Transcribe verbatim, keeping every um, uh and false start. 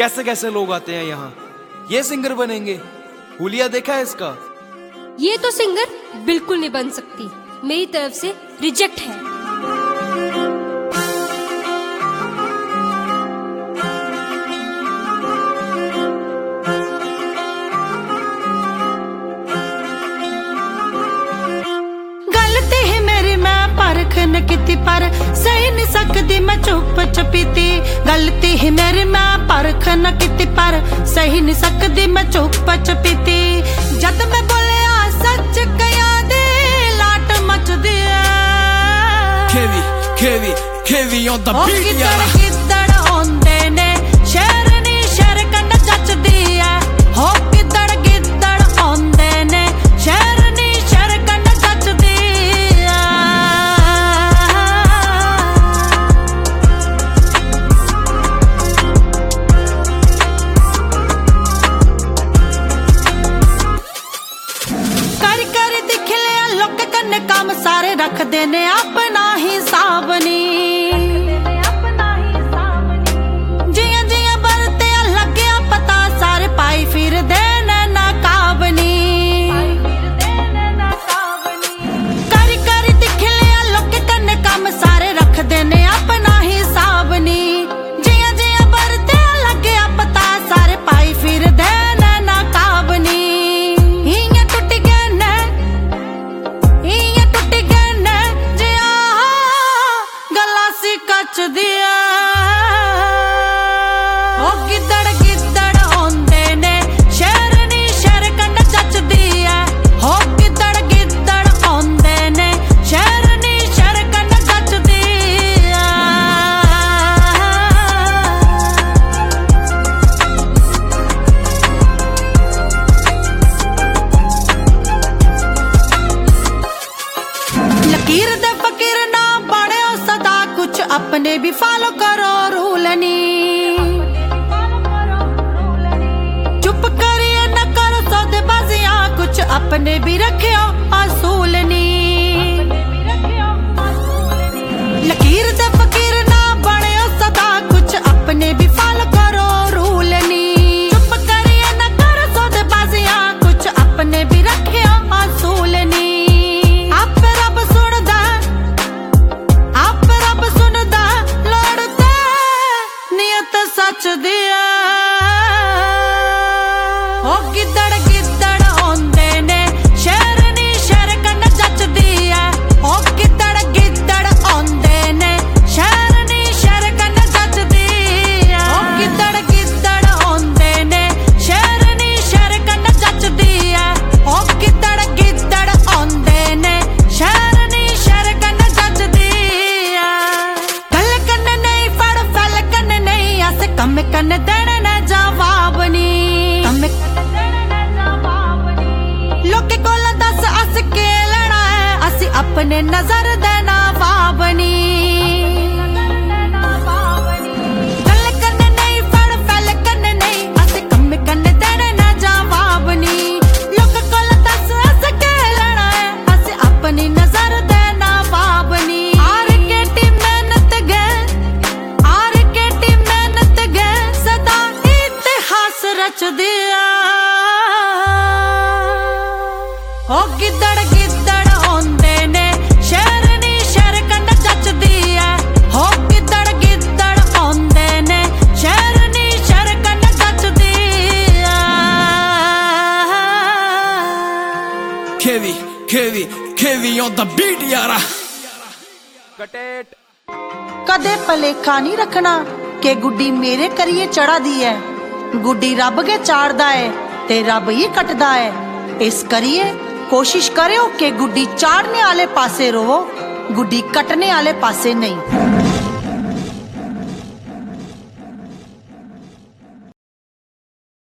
कैसे कैसे लोग आते हैं यहाँ, ये सिंगर बनेंगे। हुलिया देखा है इसका? ये तो सिंगर बिल्कुल नहीं बन सकती, मेरी तरफ से रिजेक्ट है। गलती है मेरी, मैं परख न कीती पर सही नहीं सकदी मैं चुप चपीती। गलती है मेरी, मैं परख न कीती पर सही नहीं सकदी मैं चुप चपीती। जद मैं बोलिया सच कया दे लाट मचदी है। Kevi, Kevi, Kevi on the beat यारा। किदड़ होंदे ने शहर नी शहर कन्ना जचदी है। हो किदड़ किदड़ होंदे ने शहर नी शहर कन्ना जचदी है। कर कर दिख लिया लोक कन्ने काम सारे रख देने अपना हिसाब नी। जियां जियां बरते लग्या पता सारे पाई फिर देने नकाबनी। कर कर दिख लिया लोक कन्ने काम सारे रख देने अपना हिसाब नी। जियां जियां बरते लग्या पता सारे पाई फिर देने नकाबनी। इयां टुट गए ने इयां टुट गए ने जिया गलासी कच दिया। ओ गिदड़ गिदड़ होंदे ने शहर नी शहर कन्ना जचदी है। हो गिदड़ गिदड़ होंदे ने शहर नी शहर कन्ना जचदी है। लकीर दे फकीर ना बने हो सदा, कुछ अपने भी फॉलो करो रूल नी। चुप करिए न करो सौदेबाजियां, कुछ अपने भी रखियो असूल नी। लकीर दे फकीर ना बने हो सदा, कुछ अपने भी फॉलो करो रूल नी। चुप करिए न करो सौदेबाजियां, कुछ अपने भी रखियो असूल नी। आप रब सुनदा आप रब सुनदा लड़ते नियत सच दिया। ओ गिदड़ गिदड़ होंदे ने शहर नी शहर कन्ना जचदी है। ओ गिदड़ गिदड़ होंदे ने शहर नी शहर कन्ना जचदी है। ओ गिदड़ गिदड़ होंदे ने शहर नी शहर कन्ना जचदी है। ओ गिदड़ गिदड़ होंदे ने शहर नी शहर कन्ना जचदी है। गल कन्ने नहीं फड़ फैल कन्ने नहीं, अस कम कन्ने देने न जवाब नी। कम कन्ने देने न जवाब नी। लोके कोला दस अस के लेना है, असी अपने नजर देना वाब नी। गल कन्ने नहीं फड़ फैल कन्ने नहीं, अस कम कन्ने देने न जवाब नी। लोके कोला दस अस के लेना है, असी अपनी नजर देना वाब नी। आर के टी मेहनत गए आर के टी मेहनत गए सदा इतिहास रच दिया। ओ गिदड़ गिदड़ होंदे ने शहर नी शहर कन्ना जचदी है। हो गिदड़ गिदड़ होंदे ने शहर नी शहर कन्ना जचदी है। Kevi, Kevi, Kevi on the beat यारा। कटेट कदे भलेखा नहीं रखना कि गुड्डी मेरे करिए चढ़ा दी है। गुड्डी रब के चाड़दा है ते रब ही कटदा है। इस करिए कोशिश करो कि गुड्डी चाड़ने आले पासे रहो, गुड्डी कटने आले पासे नहीं।